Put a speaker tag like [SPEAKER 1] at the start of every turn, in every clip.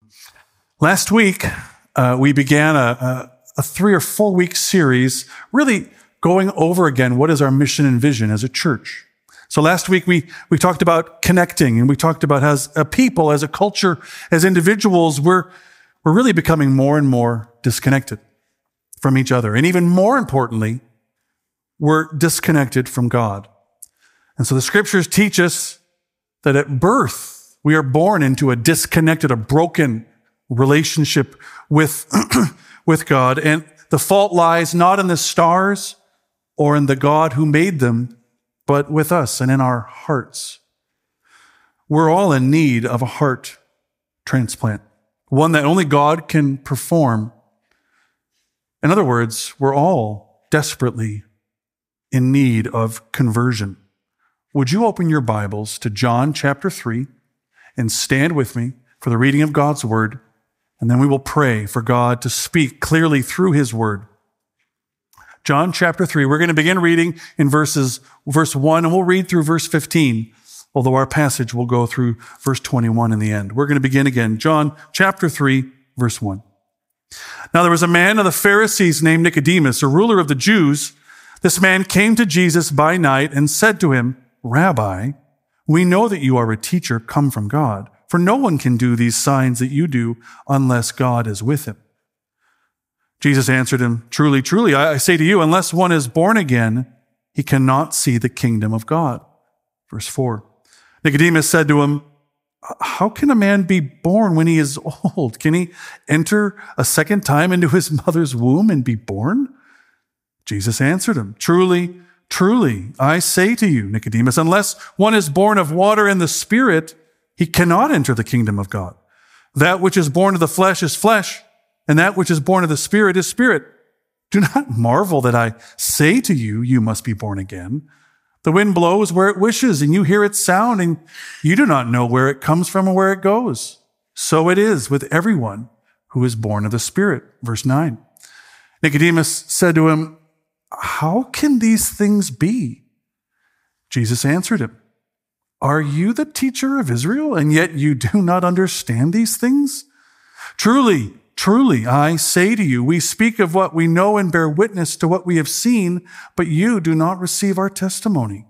[SPEAKER 1] Last week, we began a 3 or 4 week series, really going over again what is our mission and vision as a church. So last week, we talked about connecting, and we talked about as a people, as a culture, as individuals, we're really becoming more and more disconnected from each other. And even more importantly, we're disconnected from God. And so the scriptures teach us that at birth, we are born into a disconnected, a broken relationship with, with God. And the fault lies not in the stars or in the God who made them, but with us and in our hearts. We're all in need of a heart transplant, one that only God can perform. In other words, we're all desperately in need of conversion. Would you open your Bibles to John chapter 3 and stand with me for the reading of God's word, and then we will pray for God to speak clearly through his word. John chapter 3, we're going to begin reading in verse 1, and we'll read through verse 15, although our passage will go through verse 21 in the end. We're going to begin again. John chapter 3, verse 1. Now there was a man of the Pharisees named Nicodemus, a ruler of the Jews. This man came to Jesus by night and said to him, Rabbi, we know that you are a teacher come from God, for no one can do these signs that you do unless God is with him. Jesus answered him, Truly, truly, I say to you, unless one is born again, he cannot see the kingdom of God. Verse 4. Nicodemus said to him, How can a man be born when he is old? Can he enter a second time into his mother's womb and be born? Jesus answered him, Truly, truly, I say to you, Nicodemus, unless one is born of water and the Spirit, he cannot enter the kingdom of God. That which is born of the flesh is flesh, and that which is born of the Spirit is spirit. Do not marvel that I say to you, you must be born again. The wind blows where it wishes, and you hear its sound, and you do not know where it comes from or where it goes. So it is with everyone who is born of the Spirit. Verse 9. Nicodemus said to him, How can these things be? Jesus answered him, Are you the teacher of Israel, and yet you do not understand these things? Truly, truly, I say to you, we speak of what we know and bear witness to what we have seen, but you do not receive our testimony.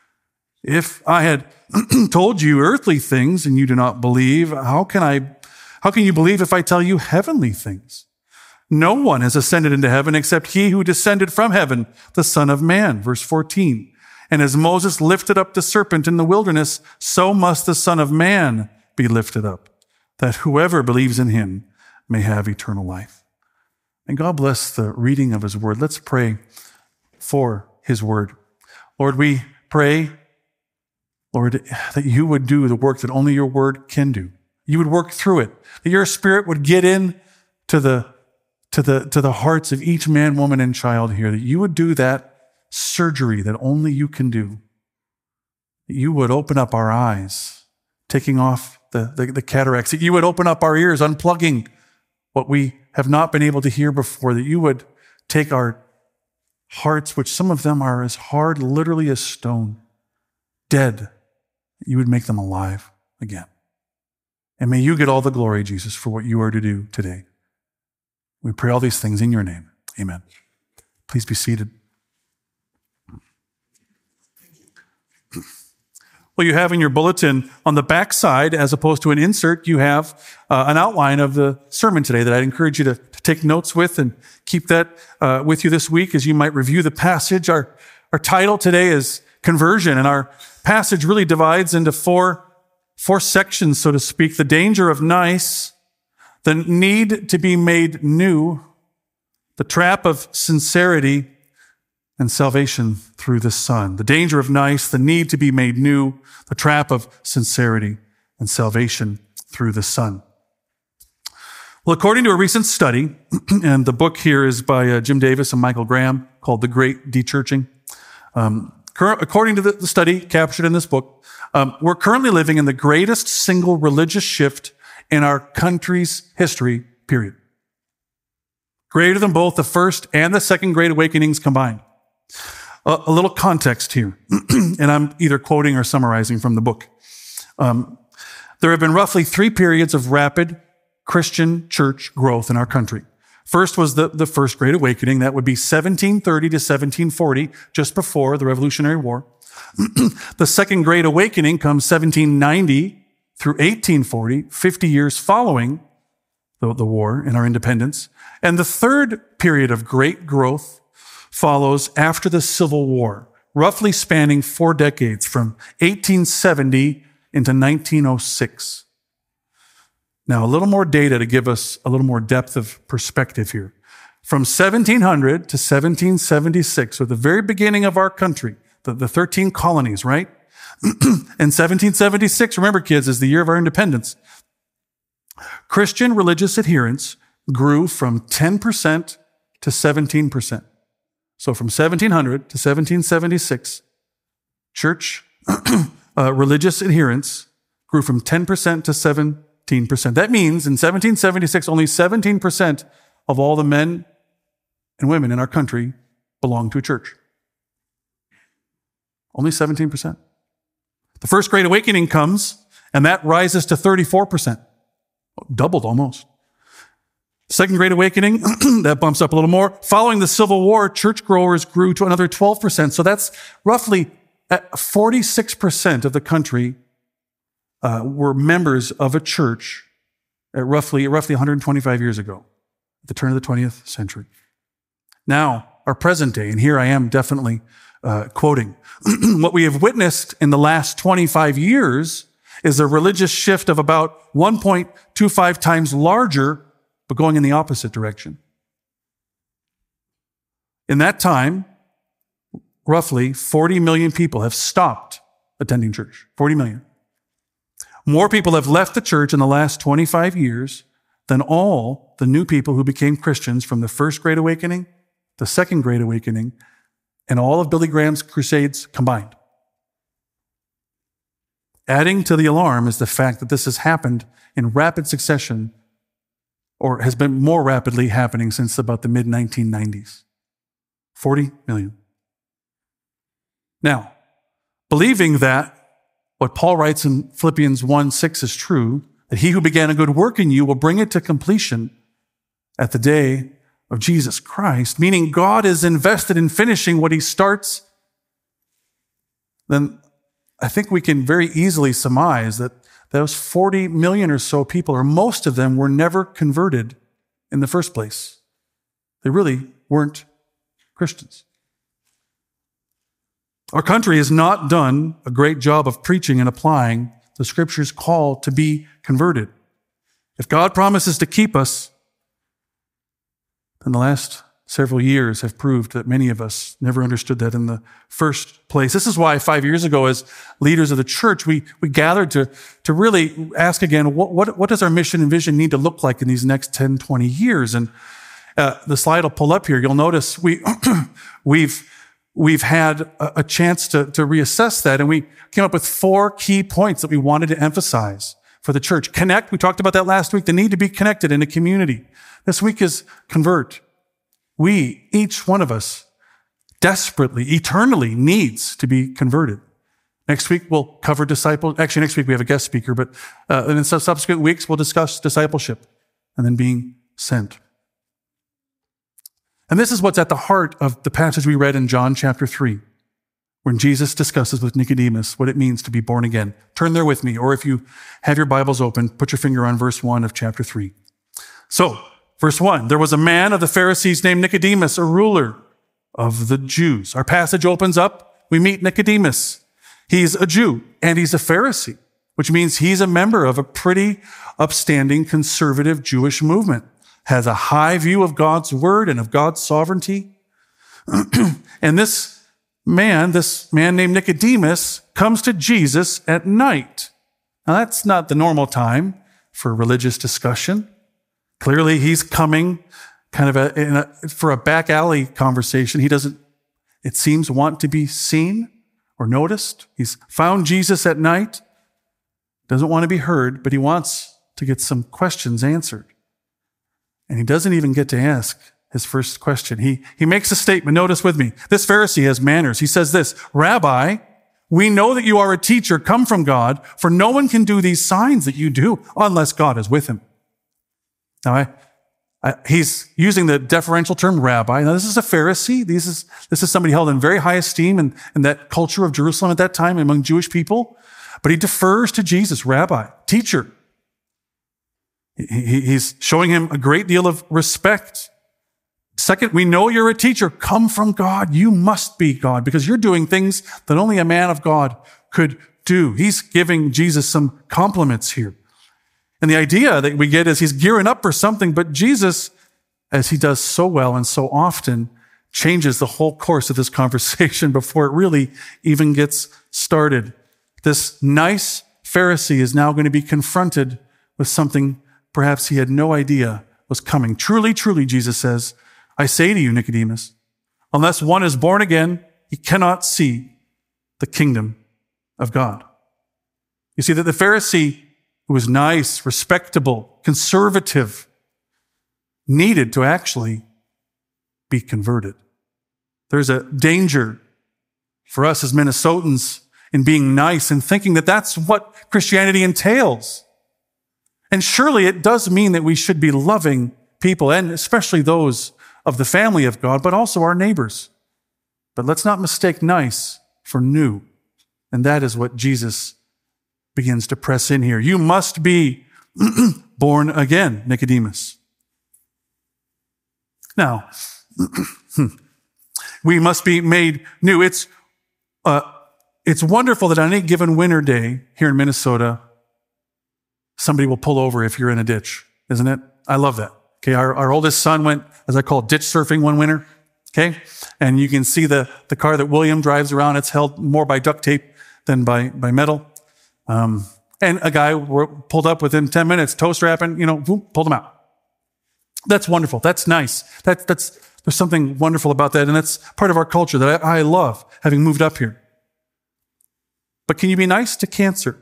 [SPEAKER 1] If I had told you earthly things and you do not believe, how can you believe if I tell you heavenly things? No one has ascended into heaven except he who descended from heaven, the Son of Man. Verse 14. And as Moses lifted up the serpent in the wilderness, so must the Son of Man be lifted up, that whoever believes in him may have eternal life. And God bless the reading of his word. Let's pray for his word. Lord, we pray, Lord, that you would do the work that only your word can do. You would work through it, that your Spirit would get in to the hearts of each man, woman, and child here, that you would do that surgery that only you can do. That you would open up our eyes, taking off the cataracts, that you would open up our ears, unplugging what we have not been able to hear before, that you would take our hearts, which some of them are as hard literally as stone, dead, that you would make them alive again. And may you get all the glory, Jesus, for what you are to do today. We pray all these things in your name. Amen. Please be seated. Well, you have in your bulletin on the back side, as opposed to an insert, you have an outline of the sermon today that I'd encourage you to take notes with and keep that with you this week as you might review the passage. Our title today is Conversion, and our passage really divides into four sections, so to speak. The danger of nice, the need to be made new, the trap of sincerity, and salvation through the Son. The danger of nice, the need to be made new, the trap of sincerity, and salvation through the Son. Well, according to a recent study, and the book here is by Jim Davis and Michael Graham, called The Great Dechurching. According to the study captured in this book, we're currently living in the greatest single religious shift in our country's history, period. Greater than both the first and the second Great Awakenings combined. A little context here, and I'm either quoting or summarizing from the book. There have been roughly 3 periods of rapid, Christian church growth in our country. First was the First Great Awakening. That would be 1730 to 1740, just before the Revolutionary War. The Second Great Awakening comes 1790 through 1840, 50 years following the war and our independence. And the third period of great growth follows after the Civil War, roughly spanning 4 decades from 1870 into 1906. Now, a little more data to give us a little more depth of perspective here. From 1700 to 1776, so the very beginning of our country, the 13 colonies, right? In 1776, remember kids, is the year of our independence. Christian religious adherence grew from 10% to 17%. So from 1700 to 1776, church religious adherence grew from 10% to 17%. That means in 1776, only 17% of all the men and women in our country belonged to a church. Only 17%. The First Great Awakening comes, and that rises to 34%. Doubled almost. Second Great Awakening, that bumps up a little more. Following the Civil War, church growers grew to another 12%. So that's roughly 46% of the country were members of a church at roughly 125 years ago, at the turn of the 20th century. Now, our present day, and here I am definitely quoting, what we have witnessed in the last 25 years is a religious shift of about 1.25 times larger, but going in the opposite direction. In that time, roughly 40 million people have stopped attending church. 40 million. More people have left the church in the last 25 years than all the new people who became Christians from the First Great Awakening, the Second Great Awakening, and all of Billy Graham's crusades combined. Adding to the alarm is the fact that this has happened in rapid succession, or has been more rapidly happening since about the mid-1990s. 40 million. Now, believing that what Paul writes in Philippians 1:6 is true, that he who began a good work in you will bring it to completion at the day of Jesus Christ, meaning God is invested in finishing what he starts, then I think we can very easily surmise that those 40 million or so people, or most of them, were never converted in the first place. They really weren't Christians. Our country has not done a great job of preaching and applying the Scripture's call to be converted. If God promises to keep us, then the last several years have proved that many of us never understood that in the first place. This is why 5 years ago, as leaders of the church, we gathered to really ask again, what does our mission and vision need to look like in these next 10, 20 years? And the slide will pull up here. You'll notice we've had a chance to reassess that, and we came up with 4 key points that we wanted to emphasize for the church. Connect, we talked about that last week, the need to be connected in a community. This week is convert. We, each one of us, desperately, eternally needs to be converted. Next week, we'll cover Actually, next week we have a guest speaker, but in subsequent weeks, we'll discuss discipleship and then being sent. And this is what's at the heart of the passage we read in John chapter 3, when Jesus discusses with Nicodemus what it means to be born again. Turn there with me, or if you have your Bibles open, put your finger on verse 1 of chapter 3. So, verse 1, there was a man of the Pharisees named Nicodemus, a ruler of the Jews. Our passage opens up, we meet Nicodemus. He's a Jew, and he's a Pharisee, which means he's a member of a pretty upstanding conservative Jewish movement. Has a high view of God's word and of God's sovereignty. And this man named Nicodemus, comes to Jesus at night. Now that's not the normal time for religious discussion. Clearly he's coming kind of for a back alley conversation. He doesn't, it seems, want to be seen or noticed. He's found Jesus at night, doesn't want to be heard, but he wants to get some questions answered. And he doesn't even get to ask his first question. He makes a statement. Notice with me. This Pharisee has manners. He says this, Rabbi, we know that you are a teacher come from God, for no one can do these signs that you do unless God is with him. Now, he's using the deferential term rabbi. Now, this is a Pharisee. This is somebody held in very high esteem in that culture of Jerusalem at that time among Jewish people. But he defers to Jesus, rabbi, teacher. He's showing him a great deal of respect. Second, we know you're a teacher. Come from God. You must be God because you're doing things that only a man of God could do. He's giving Jesus some compliments here. And the idea that we get is he's gearing up for something, but Jesus, as he does so well and so often, changes the whole course of this conversation before it really even gets started. This nice Pharisee is now going to be confronted with something perhaps he had no idea was coming. Truly, truly, Jesus says, I say to you, Nicodemus, unless one is born again, he cannot see the kingdom of God. You see that the Pharisee, who was nice, respectable, conservative, needed to actually be converted. There's a danger for us as Minnesotans in being nice and thinking that that's what Christianity entails. And surely it does mean that we should be loving people, and especially those of the family of God, but also our neighbors. But let's not mistake nice for new. And that is what Jesus begins to press in here. You must be born again, Nicodemus. Now, we must be made new. It's wonderful that on any given winter day here in Minnesota, somebody will pull over if you're in a ditch, isn't it? I love that. Okay, our oldest son went, as I call it, ditch surfing one winter. Okay, and you can see the car that William drives around. It's held more by duct tape than by metal. And a guy pulled up within 10 minutes, toe strapping, pulled him out. That's wonderful. That's nice. There's something wonderful about that, and that's part of our culture that I love, having moved up here. But can you be nice to cancer?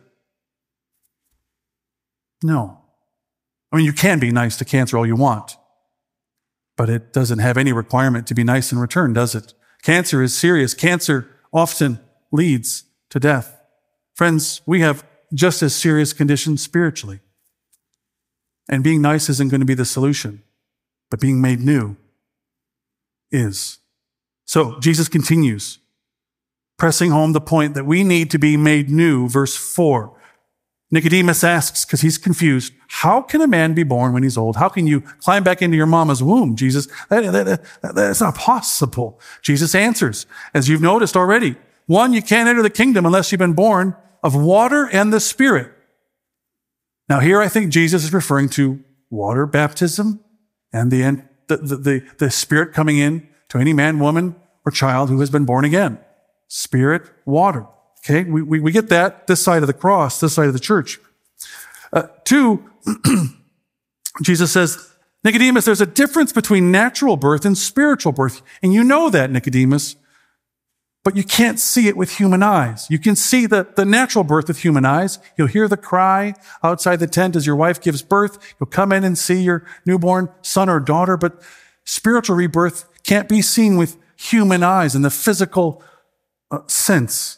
[SPEAKER 1] No. I mean, you can be nice to cancer all you want, but it doesn't have any requirement to be nice in return, does it? Cancer is serious. Cancer often leads to death. Friends, we have just as serious conditions spiritually. And being nice isn't going to be the solution, but being made new is. So Jesus continues, pressing home the point that we need to be made new. Verse 4. Nicodemus asks, because he's confused, how can a man be born when he's old? How can you climb back into your mama's womb, Jesus? That's not possible. Jesus answers, as you've noticed already. 1, you can't enter the kingdom unless you've been born of water and the Spirit. Now here I think Jesus is referring to water baptism and the Spirit coming in to any man, woman, or child who has been born again. Spirit, water. Okay, we get that this side of the cross, this side of the church. 2, Jesus says, Nicodemus, there's a difference between natural birth and spiritual birth. And you know that, Nicodemus, but you can't see it with human eyes. You can see the natural birth with human eyes. You'll hear the cry outside the tent as your wife gives birth. You'll come in and see your newborn son or daughter, but spiritual rebirth can't be seen with human eyes in the physical sense.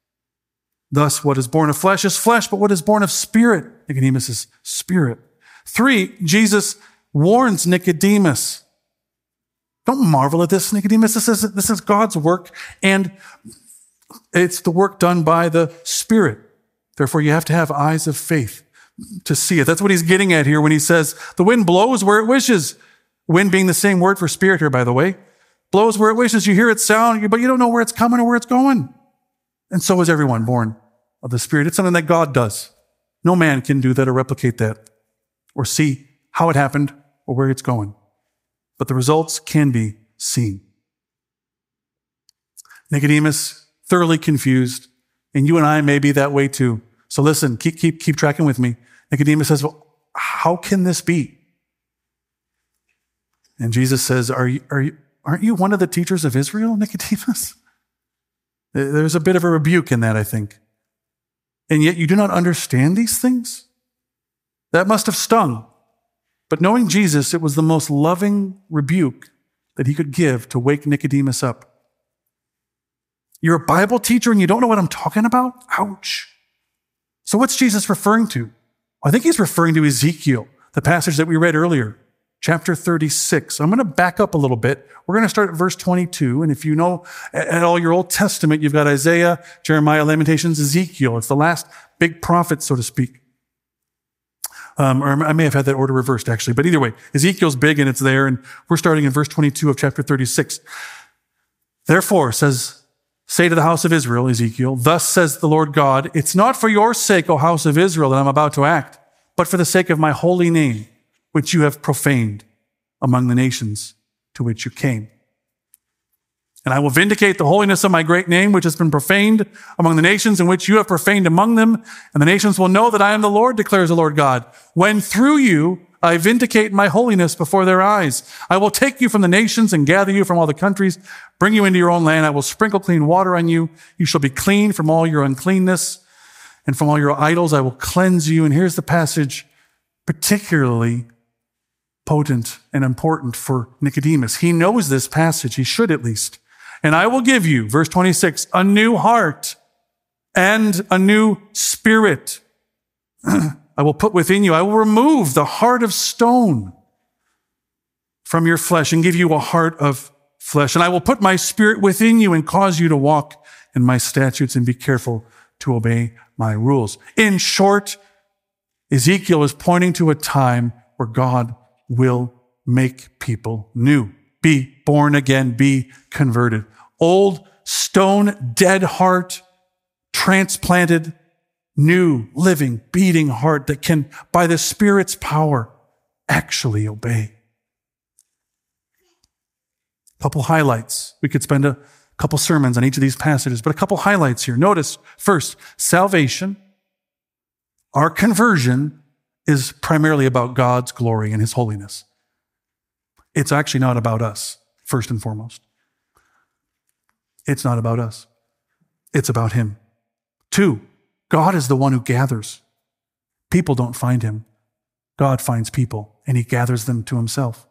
[SPEAKER 1] Thus, what is born of flesh is flesh, but what is born of spirit, Nicodemus, is spirit. 3, Jesus warns Nicodemus. Don't marvel at this, Nicodemus. This is God's work, and it's the work done by the Spirit. Therefore, you have to have eyes of faith to see it. That's what he's getting at here when he says, the wind blows where it wishes. Wind being the same word for spirit here, by the way. Blows where it wishes. You hear it sound, but you don't know where it's coming or where it's going. And so is everyone born of the Spirit. It's something that God does. No man can do that or replicate that or see how it happened or where it's going. But the results can be seen. Nicodemus, thoroughly confused, and you and I may be that way too. So listen, keep tracking with me. Nicodemus says, well, how can this be? And Jesus says, aren't you one of the teachers of Israel, Nicodemus? There's a bit of a rebuke in that, I think. And yet you do not understand these things? That must have stung. But knowing Jesus, it was the most loving rebuke that he could give to wake Nicodemus up. You're a Bible teacher and you don't know what I'm talking about? Ouch. So what's Jesus referring to? I think he's referring to Ezekiel, the passage that we read earlier, chapter 36. I'm going to back up a little bit. We're going to start at verse 22. And if you know at all your Old Testament, you've got Isaiah, Jeremiah, Lamentations, Ezekiel. It's the last big prophet, so to speak. Or I may have had that order reversed, actually. But either way, Ezekiel's big and it's there. And we're starting in verse 22 of chapter 36. Therefore, say to the house of Israel, Ezekiel, thus says the Lord God, it's not for your sake, O house of Israel, that I'm about to act, but for the sake of my holy name, which you have profaned among the nations to which you came. And I will vindicate the holiness of my great name, which has been profaned among the nations in which you have profaned among them. And the nations will know that I am the Lord, declares the Lord God, when through you I vindicate my holiness before their eyes. I will take you from the nations and gather you from all the countries, bring you into your own land. I will sprinkle clean water on you. You shall be clean from all your uncleanness, and from all your idols I will cleanse you. And here's the passage particularly potent and important for Nicodemus. He knows this passage. He should at least. And I will give you, verse 26, a new heart and a new spirit I will put within you. I will remove the heart of stone from your flesh and give you a heart of flesh. And I will put my spirit within you and cause you to walk in my statutes and be careful to obey my rules. In short, Ezekiel is pointing to a time where God will make people new. Be born again, be converted. Old, stone, dead heart, transplanted, new, living, beating heart that can, by the Spirit's power, actually obey. A couple highlights. We could spend a couple sermons on each of these passages, but a couple highlights here. Notice, first, salvation, our conversion, is primarily about God's glory and his holiness. It's actually not about us, first and foremost. It's not about us. It's about him. 2, God is the one who gathers. People don't find him. God finds people, and he gathers them to himself.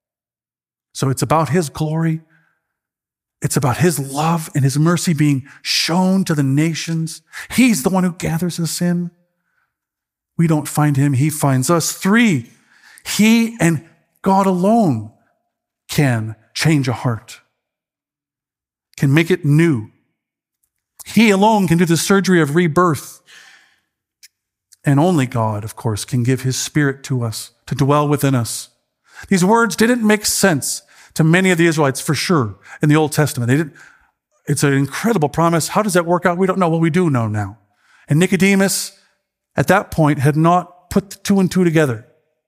[SPEAKER 1] So it's about his glory. It's about his love and his mercy being shown to the nations. He's the one who gathers us in. We don't find him. He finds us. 3, he and God alone can change a heart, can make it new. He alone can do the surgery of rebirth. And only God, of course, can give his Spirit to us, to dwell within us. These words didn't make sense to many of the Israelites, for sure, in the Old Testament. It's an incredible promise. How does that work out? We don't know. Well, we do know now. And Nicodemus, at that point, had not put the 2 and 2 together.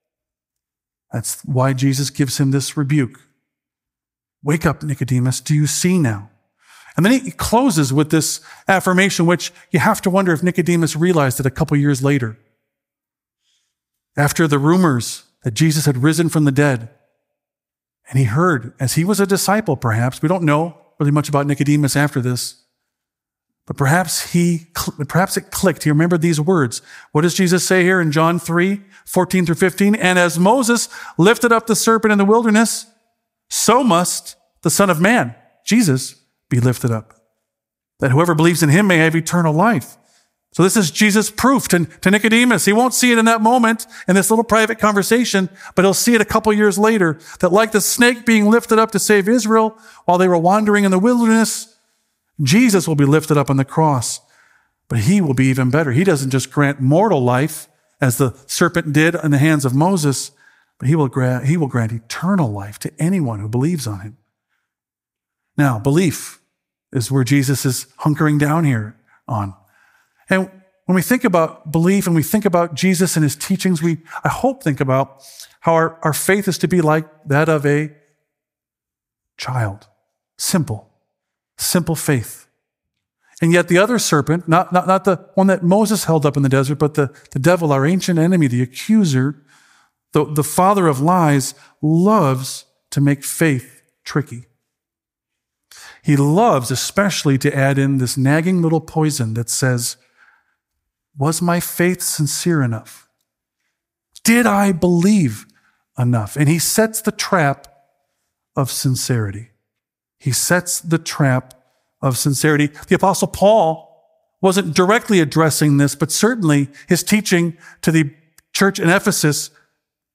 [SPEAKER 1] That's why Jesus gives him this rebuke. Wake up, Nicodemus. Do you see now? And then he closes with this affirmation, which you have to wonder if Nicodemus realized it a couple years later. After the rumors that Jesus had risen from the dead, and he heard, as he was a disciple perhaps, we don't know really much about Nicodemus after this, but perhaps it clicked. He remembered these words. What does Jesus say here in John 3:14-15? And as Moses lifted up the serpent in the wilderness, so must the Son of Man, Jesus, be lifted up, that whoever believes in him may have eternal life. So this is Jesus' proof to Nicodemus. He won't see it in that moment, in this little private conversation, but he'll see it a couple years later, that like the snake being lifted up to save Israel while they were wandering in the wilderness, Jesus will be lifted up on the cross. But he will be even better. He doesn't just grant mortal life, as the serpent did in the hands of Moses, but he will grant eternal life to anyone who believes on him. Now, belief is where Jesus is hunkering down here on. And when we think about belief and we think about Jesus and his teachings, I hope, think about how our faith is to be like that of a child. Simple faith. And yet the other serpent, not the one that Moses held up in the desert, but the devil, our ancient enemy, the accuser, the father of lies, loves to make faith tricky. He loves especially to add in this nagging little poison that says, was my faith sincere enough? Did I believe enough? And he sets the trap of sincerity. He sets the trap of sincerity. The Apostle Paul wasn't directly addressing this, but certainly his teaching to the church in Ephesus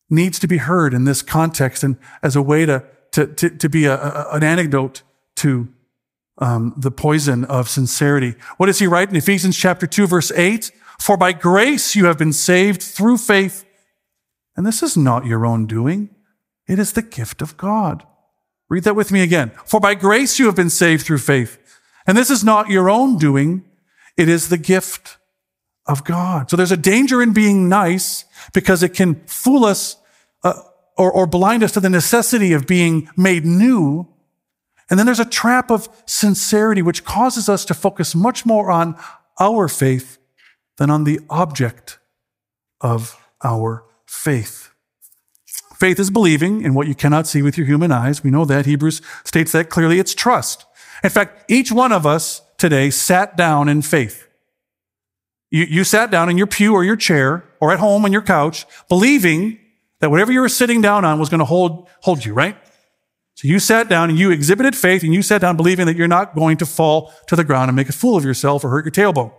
[SPEAKER 1] needs to be heard in this context and as a way to be an antidote to the poison of sincerity. What does he write in Ephesians chapter 2, verse 8? For by grace you have been saved through faith. And this is not your own doing. It is the gift of God. Read that with me again. For by grace you have been saved through faith. And this is not your own doing. It is the gift of God. So there's a danger in being nice because it can fool us or blind us to the necessity of being made new. And then there's a trap of sincerity, which causes us to focus much more on our faith than on the object of our faith. Faith is believing in what you cannot see with your human eyes. We know that. Hebrews states that clearly. It's trust. In fact, each one of us today sat down in faith. You sat down in your pew or your chair or at home on your couch, believing that whatever you were sitting down on was going to hold you, right? So you sat down and you exhibited faith, and you sat down believing that you're not going to fall to the ground and make a fool of yourself or hurt your tailbone.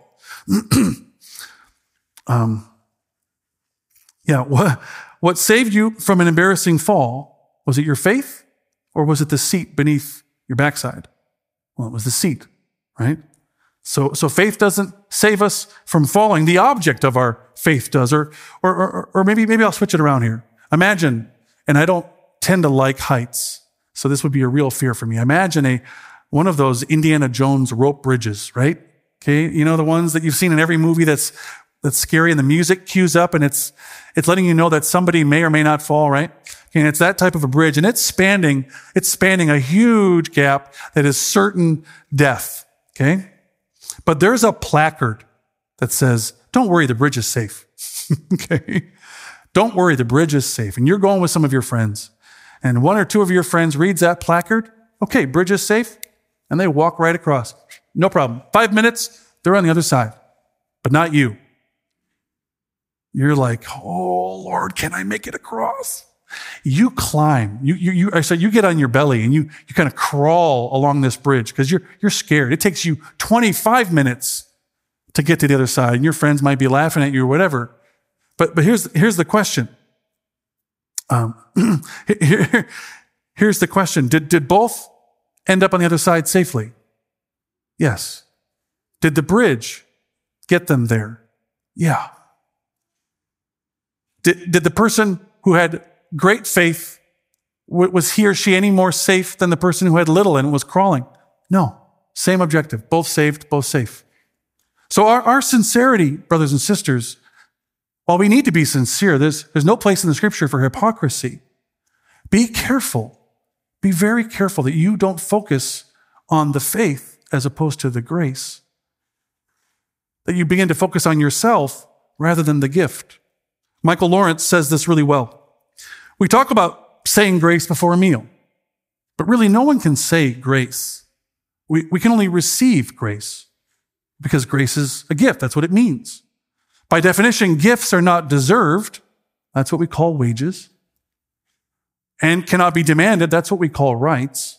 [SPEAKER 1] What saved you from an embarrassing fall? Was it your faith, or was it the seat beneath your backside? Well, it was the seat, right? So faith doesn't save us from falling. The object of our faith does. Or maybe I'll switch it around here. Imagine, and I don't tend to like heights, so this would be a real fear for me. Imagine one of those Indiana Jones rope bridges, right? Okay, you know, the ones that you've seen in every movie that's scary, and the music cues up, and it's letting you know that somebody may or may not fall, right? Okay, and it's that type of a bridge, and it's spanning a huge gap that is certain death, okay? But there's a placard that says, don't worry, the bridge is safe. Okay? Don't worry, the bridge is safe. And you're going with some of your friends, and one or two of your friends reads that placard. Okay, bridge is safe. And they walk right across. No problem. 5 minutes, they're on the other side. But not you. You're like, oh, Lord, can I make it across? You climb. You get on your belly and you kind of crawl along this bridge because you're scared. It takes you 25 minutes to get to the other side, and your friends might be laughing at you or whatever. But here's the question. Here's the question. Did both end up on the other side safely? Yes. Did the bridge get them there? Yeah. Did the person who had great faith, was he or she any more safe than the person who had little and was crawling? No. Same objective. Both saved, both safe. So our sincerity, brothers and sisters, while we need to be sincere, there's no place in the scripture for hypocrisy. Be careful. Be very careful that you don't focus on the faith as opposed to the grace. That you begin to focus on yourself rather than the gift. Michael Lawrence says this really well. We talk about saying grace before a meal, but really no one can say grace. We can only receive grace because grace is a gift. That's what it means. By definition, gifts are not deserved. That's what we call wages. And cannot be demanded. That's what we call rights.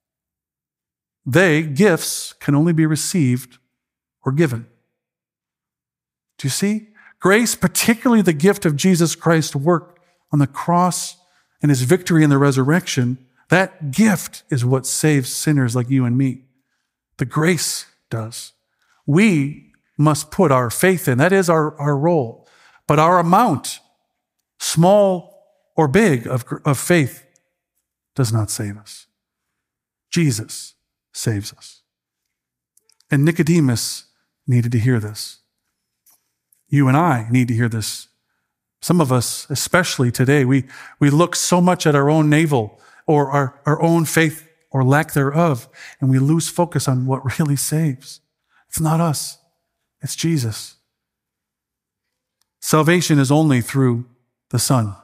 [SPEAKER 1] Gifts, can only be received or given. Do you see? Grace, particularly the gift of Jesus Christ's work on the cross and his victory in the resurrection, that gift is what saves sinners like you and me. The grace does. We must put our faith in. That is our role. But our amount, small or big, of faith does not save us. Jesus saves us. And Nicodemus needed to hear this. You and I need to hear this. Some of us, especially today, we look so much at our own navel or our own faith or lack thereof, and we lose focus on what really saves. It's not us. It's Jesus. Salvation is only through the Son.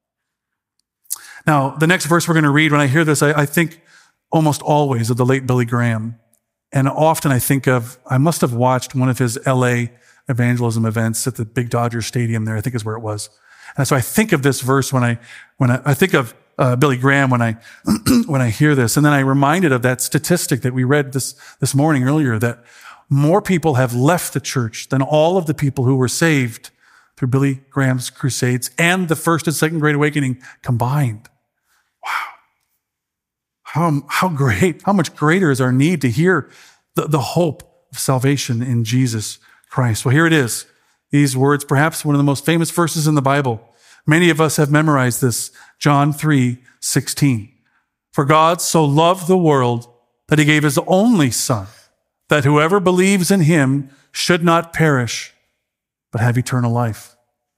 [SPEAKER 1] Now, the next verse we're going to read, when I hear this, I think almost always of the late Billy Graham. And often I must have watched one of his LA evangelism events at the big Dodger Stadium there, I think is where it was. And so I think of this verse when I think of Billy Graham when I hear this. And then I'm reminded of that statistic that we read this morning earlier, that more people have left the church than all of the people who were saved through Billy Graham's crusades and the First and Second Great Awakening combined. Wow. How much greater is our need to hear the hope of salvation in Jesus Christ. Well, here it is. These words, perhaps one of the most famous verses in the Bible. Many of us have memorized this. John 3:16. For God so loved the world that he gave his only Son, that whoever believes in him should not perish, but have eternal life.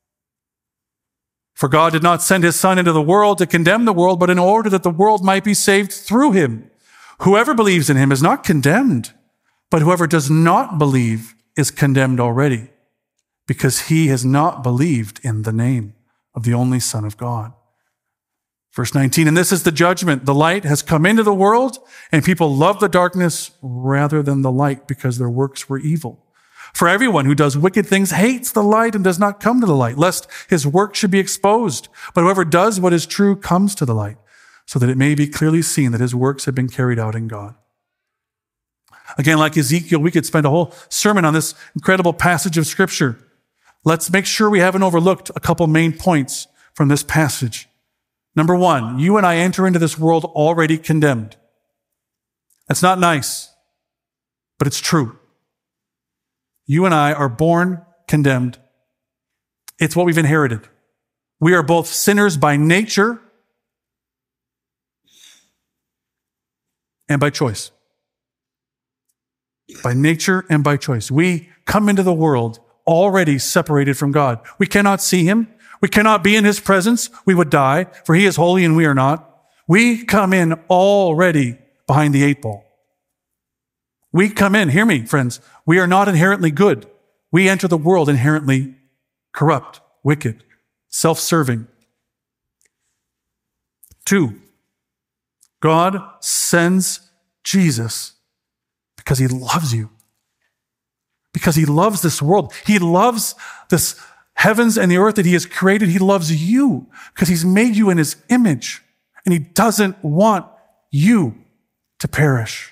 [SPEAKER 1] For God did not send his Son into the world to condemn the world, but in order that the world might be saved through him. Whoever believes in him is not condemned, but whoever does not believe is condemned already, because he has not believed in the name of the only Son of God. Verse 19, and this is the judgment. The light has come into the world, and people love the darkness rather than the light because their works were evil. For everyone who does wicked things hates the light and does not come to the light, lest his work should be exposed. But whoever does what is true comes to the light, so that it may be clearly seen that his works have been carried out in God. Again, like Ezekiel, we could spend a whole sermon on this incredible passage of Scripture. Let's make sure we haven't overlooked a couple main points from this passage. Number one, you and I enter into this world already condemned. That's not nice, but it's true. You and I are born condemned. It's what we've inherited. We are both sinners by nature and by choice. By nature and by choice. We come into the world already separated from God. We cannot see him. We cannot be in his presence. We would die, for he is holy and we are not. We come in already behind the 8 ball. We come in, hear me, friends, we are not inherently good. We enter the world inherently corrupt, wicked, self-serving. 2, God sends Jesus because he loves you. Because he loves this world. He loves this heavens and the earth that he has created. He loves you because he's made you in his image, and he doesn't want you to perish.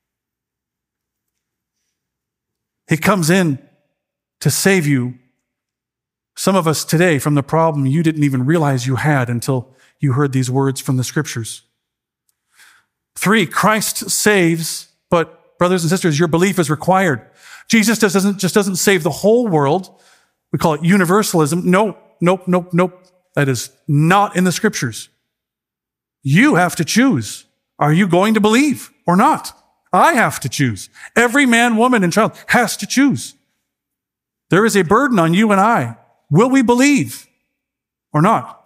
[SPEAKER 1] He comes in to save you, some of us today, from the problem you didn't even realize you had until you heard these words from the Scriptures. 3, Christ saves, but brothers and sisters, your belief is required. Jesus just doesn't save the whole world. We call it universalism. Nope. That is not in the Scriptures. You have to choose. Are you going to believe or not? I have to choose. Every man, woman, and child has to choose. There is a burden on you and I. Will we believe or not?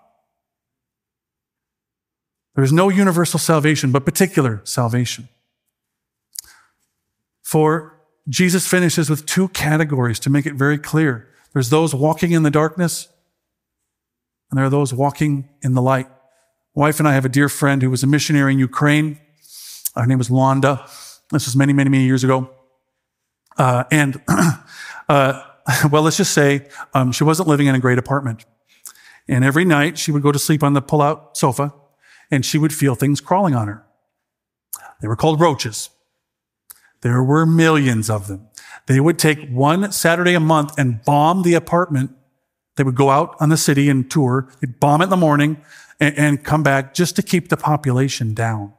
[SPEAKER 1] There is no universal salvation, but particular salvation. 4, Jesus finishes with 2 categories to make it very clear. There's those walking in the darkness, and there are those walking in the light. My wife and I have a dear friend who was a missionary in Ukraine. Her name was Londa. This was many, many, many years ago. Well, let's just say she wasn't living in a great apartment. And every night she would go to sleep on the pull-out sofa, and she would feel things crawling on her. They were called roaches. There were millions of them. They would take one Saturday a month and bomb the apartment. They would go out on the city and tour. They'd bomb it in the morning and come back just to keep the population down.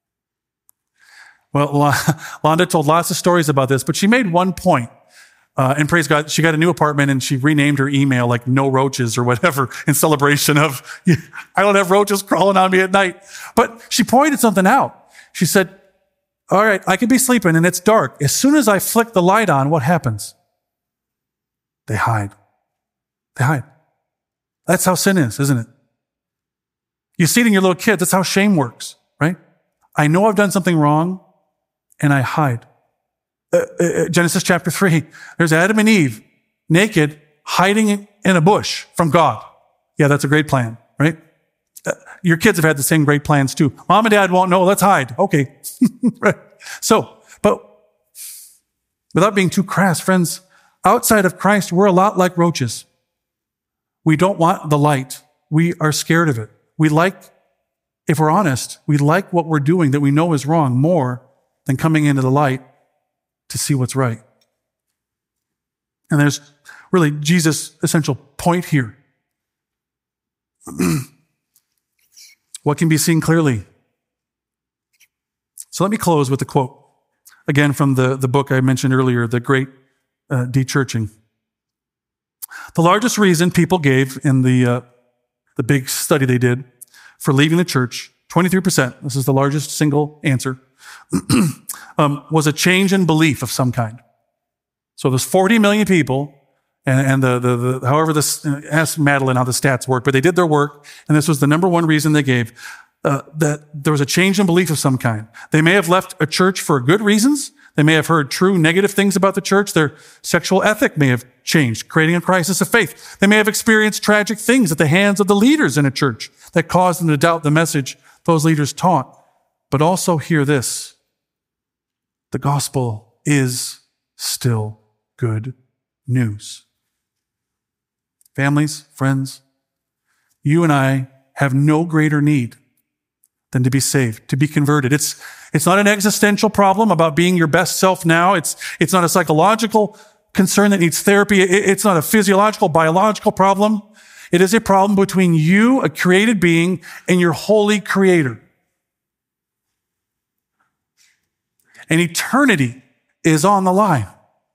[SPEAKER 1] Well, Londa told lots of stories about this, but she made one point. And praise God, she got a new apartment and she renamed her email like No Roaches or whatever in celebration of, I don't have roaches crawling on me at night. But she pointed something out. She said, all right, I could be sleeping and it's dark. As soon as I flick the light on, what happens? They hide. They hide. That's how sin is, isn't it? You see it in your little kids. That's how shame works, right? I know I've done something wrong and I hide. Genesis chapter 3, there's Adam and Eve naked, hiding in a bush from God. Yeah, that's a great plan, right? Your kids have had the same great plans too. Mom and dad won't know. Let's hide. Okay. Right. So, but without being too crass, friends, outside of Christ, we're a lot like roaches. We don't want the light. We are scared of it. If we're honest, we like what we're doing that we know is wrong more than coming into the light to see what's right. And there's really Jesus' essential point here. What can be seen clearly? So let me close with a quote, again from the book I mentioned earlier, The Great De-Churching. The largest reason people gave in the big study they did for leaving the church, 23%, this is the largest single answer, was a change in belief of some kind. So there's 40 million people, and however this, ask Madeline how the stats work, but they did their work, and this was the number one reason they gave, that there was a change in belief of some kind. They may have left a church for good reasons. They may have heard true negative things about the church. Their sexual ethic may have changed, creating a crisis of faith. They may have experienced tragic things at the hands of the leaders in a church that caused them to doubt the message those leaders taught. But also hear this: the gospel is still good news. Families, friends, you and I have no greater need than to be saved, to be converted. It's not an existential problem about being your best self now. It's not a psychological concern that needs therapy. It's not a physiological, biological problem. It is a problem between you, a created being, and your holy Creator. And eternity is on the line.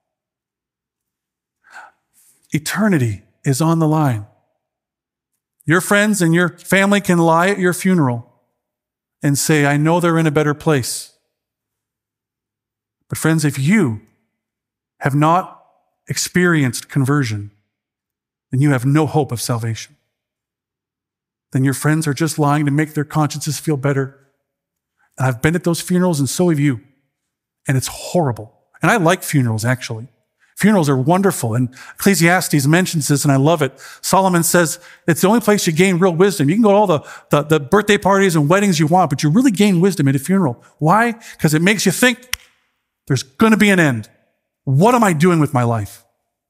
[SPEAKER 1] Eternity is on the line. Your friends and your family can lie at your funeral and say, I know they're in a better place. But friends, if you have not experienced conversion, then you have no hope of salvation. Then your friends are just lying to make their consciences feel better. And I've been at those funerals, and so have you. And it's horrible. And I like funerals, actually. Funerals are wonderful. And Ecclesiastes mentions this, and I love it. Solomon says it's the only place you gain real wisdom. You can go to all the birthday parties and weddings you want, but you really gain wisdom at a funeral. Why? Because it makes you think there's going to be an end. What am I doing with my life?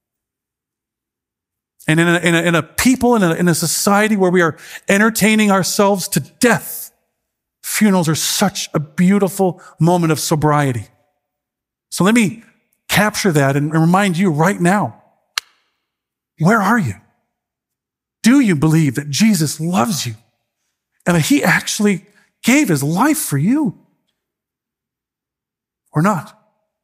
[SPEAKER 1] And in a people, in a society where we are entertaining ourselves to death, funerals are such a beautiful moment of sobriety. So let me capture that and remind you right now, where are you? Do you believe that Jesus loves you and that he actually gave his life for you? Or not?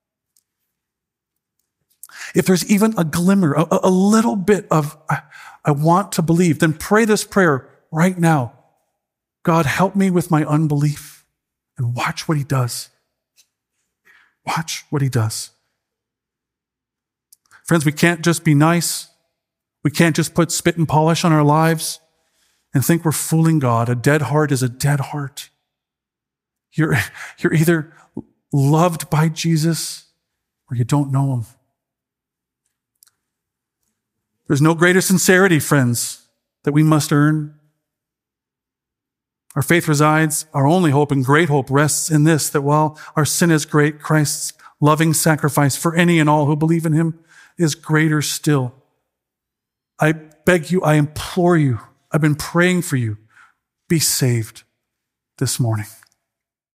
[SPEAKER 1] If there's even a glimmer, a little bit of, I want to believe, then pray this prayer right now. God, help me with my unbelief, and watch what he does. Watch what he does. Friends, we can't just be nice. We can't just put spit and polish on our lives and think we're fooling God. A dead heart is a dead heart. You're either loved by Jesus or you don't know him. There's no greater sincerity, friends, that we must earn. Our faith resides, our only hope and great hope rests in this, that while our sin is great, Christ's loving sacrifice for any and all who believe in him is greater still. I beg you, I implore you, I've been praying for you, be saved this morning.